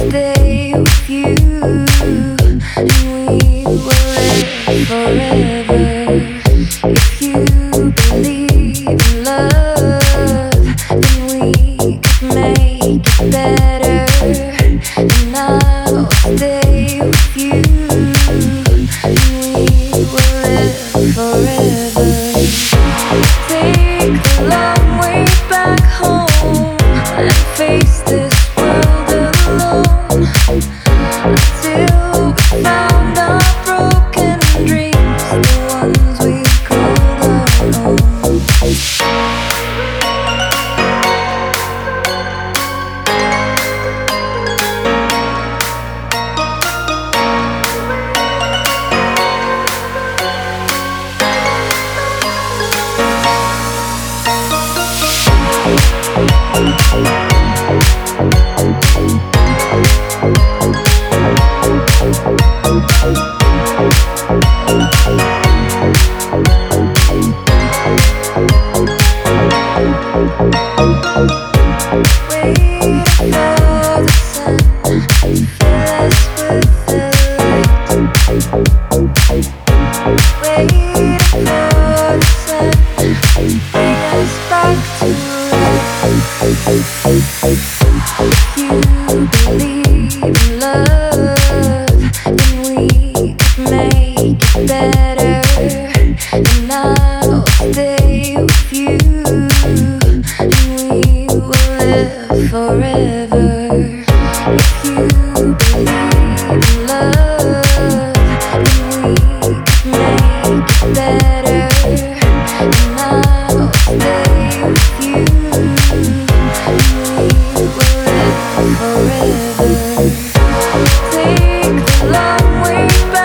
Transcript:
stay with you, and we will live forever. If you believe in love, then we could make it better. And I'll stay with you, and we will live forever. Take the long way back home and face this world alone until we found our broken dreams, the ones we called our own. If you believe in love, then we could make it better. And I'll stay with you, and we will live forever. If you believe in love, then we could make it better. And I'll stay with you, forever. Take the long way back.